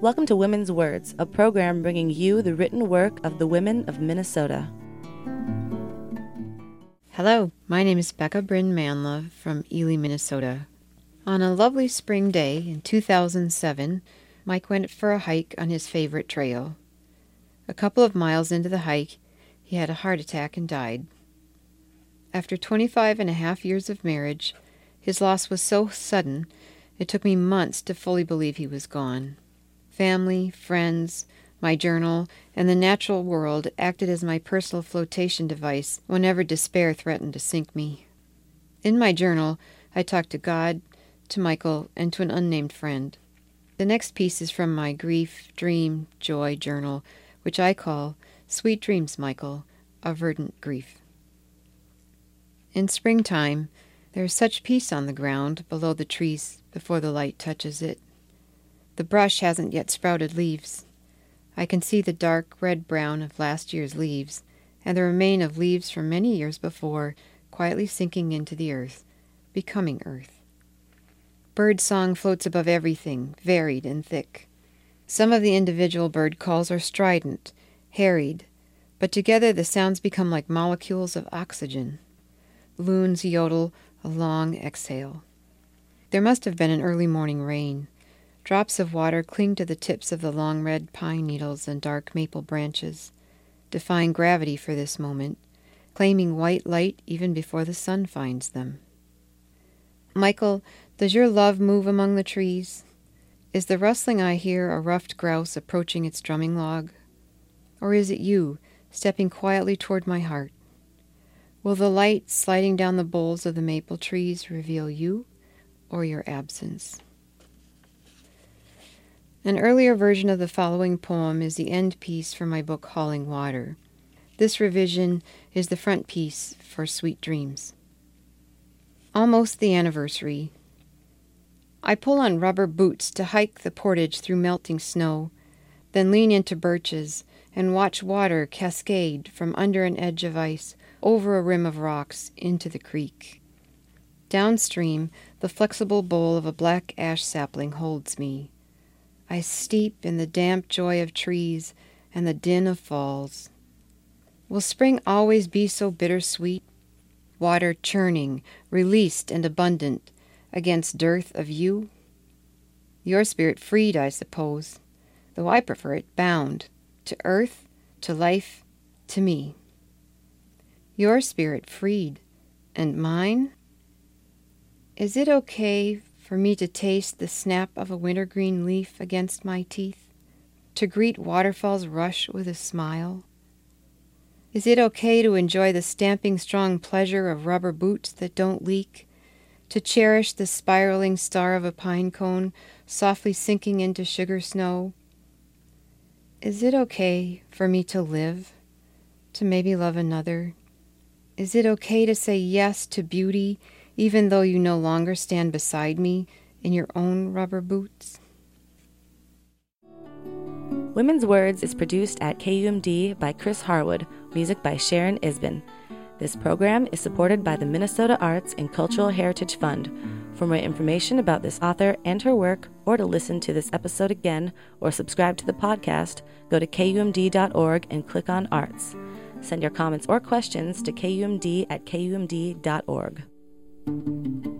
Welcome to Women's Words, a program bringing you the written work of the women of Minnesota. Hello, my name is Becca Bryn Manlove from Ely, Minnesota. On a lovely spring day in 2007, Mike went for a hike on his favorite trail. A couple of miles into the hike, he had a heart attack and died. After 25 and a half years of marriage, his loss was so sudden, it took me months to fully believe he was gone. Family, friends, my journal, and the natural world acted as my personal flotation device whenever despair threatened to sink me. In my journal, I talked to God, to Michael, and to an unnamed friend. The next piece is from my grief, dream, joy journal, which I call Sweet Dreams, Michael, of Verdant Grief. In springtime, there is such peace on the ground below the trees before the light touches it. The brush hasn't yet sprouted leaves. I can see the dark red-brown of last year's leaves, and the remain of leaves from many years before quietly sinking into the earth, becoming earth. Bird song floats above everything, varied and thick. Some of the individual bird calls are strident, harried, but together the sounds become like molecules of oxygen. Loons yodel a long exhale. There must have been an early morning rain. Drops of water cling to the tips of the long red pine needles and dark maple branches, defying gravity for this moment, claiming white light even before the sun finds them. Michael, does your love move among the trees? Is the rustling I hear a ruffed grouse approaching its drumming log? Or is it you, stepping quietly toward my heart? Will the light sliding down the boles of the maple trees reveal you or your absence? An earlier version of the following poem is the end piece for my book Hauling Water. This revision is the front piece for Sweet Dreams. Almost the anniversary. I pull on rubber boots to hike the portage through melting snow, then lean into birches and watch water cascade from under an edge of ice over a rim of rocks into the creek. Downstream, the flexible bowl of a black ash sapling holds me. I steep in the damp joy of trees and the din of falls. Will spring always be so bittersweet? Water churning, released and abundant, against dearth of you? Your spirit freed, I suppose, though I prefer it bound, to earth, to life, to me. Your spirit freed, and mine? Is it okay for me to taste the snap of a wintergreen leaf against my teeth, to greet waterfall's rush with a smile? Is it okay to enjoy the stamping strong pleasure of rubber boots that don't leak, to cherish the spiraling star of a pine cone softly sinking into sugar snow? Is it okay for me to live, to maybe love another? Is it okay to say yes to beauty even though you no longer stand beside me in your own rubber boots? Women's Words is produced at KUMD by Chris Harwood, music by Sharon Isbin. This program is supported by the Minnesota Arts and Cultural Heritage Fund. For more information about this author and her work, or to listen to this episode again, or subscribe to the podcast, go to kumd.org and click on Arts. Send your comments or questions to kumd@kumd.org.